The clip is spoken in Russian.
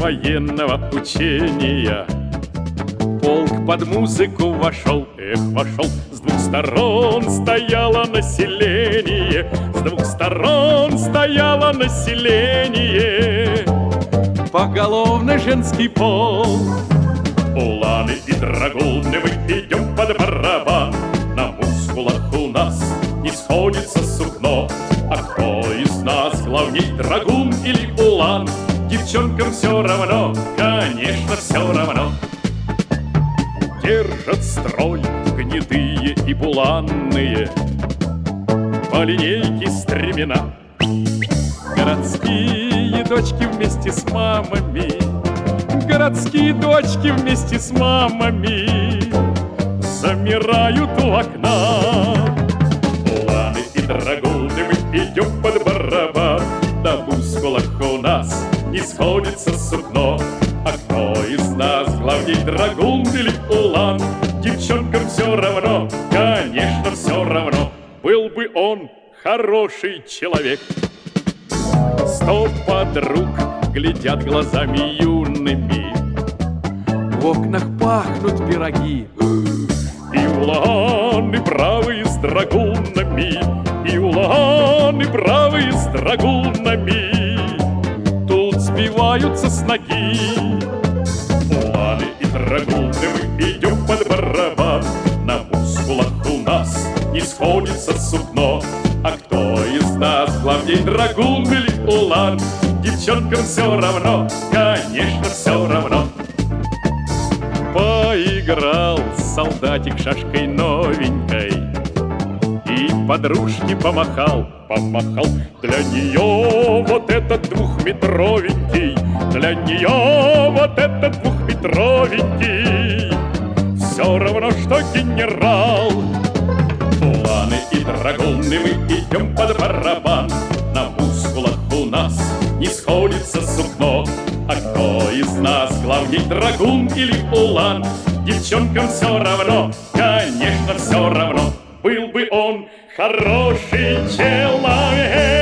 военного учения. Полк под музыку вошел, вошел. С двух сторон стояло население, с двух сторон стояло население. Поголовно женский пол. Уланы и драгуны, мы идем под барабан. На мускулах у нас не сходится сукно. А кто из нас главней, драгун или улан? Девчонкам все равно, конечно, все равно. Держат строй гнедые и буланные, по линейке стремена. Городские дочки вместе с мамами, городские дочки вместе с мамами замирают у окна. Уланы и драгуны, мы идем под барабан. На мускулах у нас не сходится сукно. А кто из нас главней, драгун или улан? Девчонкам все равно, конечно, все равно. Был бы он хороший человек. 100 подруг глядят глазами юными, в окнах пахнут пироги. И уланы бравые с драгунами, и уланы бравые с драгунами тут сбиваются с ноги. Уланы и драгуны, мы идем под барабан. На мускулах у нас не сходится сукно. А кто из нас главней, драгун или улан? Девчонкам все равно, конечно, все равно. Поиграл солдатик шашкой новенькой и подружке помахал, помахал. Для нее вот этот двухметровенький, для нее вот этот двухметровенький все равно, что генерал. Уланы и драгуны, мы идем под барабан. На мускулах у нас не сходится сукно. А кто из нас главней, драгун или улан? Девчонкам все равно, конечно, все равно. Был бы он хороший человек.